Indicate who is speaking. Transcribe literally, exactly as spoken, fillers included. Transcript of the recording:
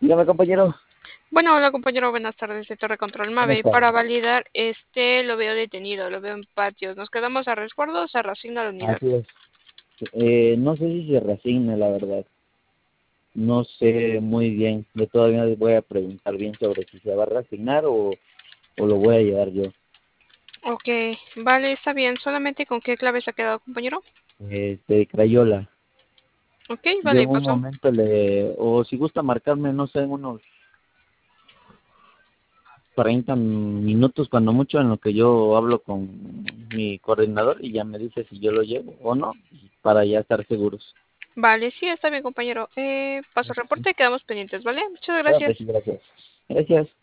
Speaker 1: Dígame, compañero.
Speaker 2: Bueno, hola compañero, buenas tardes de Torre Control
Speaker 1: Buenas
Speaker 2: Mave. Para
Speaker 1: tardes.
Speaker 2: validar, este lo veo detenido, lo veo en patios. ¿Nos quedamos a resguardo o se reasigna la unidad?
Speaker 1: Así es. Eh, no sé si se resigne, la verdad. No sé muy bien. Yo todavía les voy a preguntar bien sobre si se va a reasignar o, o lo voy a llevar yo.
Speaker 2: Ok, vale, está bien. ¿Solamente con qué clave se ha quedado, compañero?
Speaker 1: Este, Crayola.
Speaker 2: Ok,
Speaker 1: Yo
Speaker 2: vale,
Speaker 1: en un
Speaker 2: pasó.
Speaker 1: momento le, o si gusta marcarme, no sé, en unos cuarenta minutos, cuando mucho, en lo que yo hablo con mi coordinador y ya me dice si yo lo llevo o no, para ya estar seguros.
Speaker 2: Vale, sí, está bien, compañero. Eh, paso reporte y quedamos pendientes, ¿vale? Muchas
Speaker 1: Claro
Speaker 2: gracias.
Speaker 1: que sí, gracias. Gracias.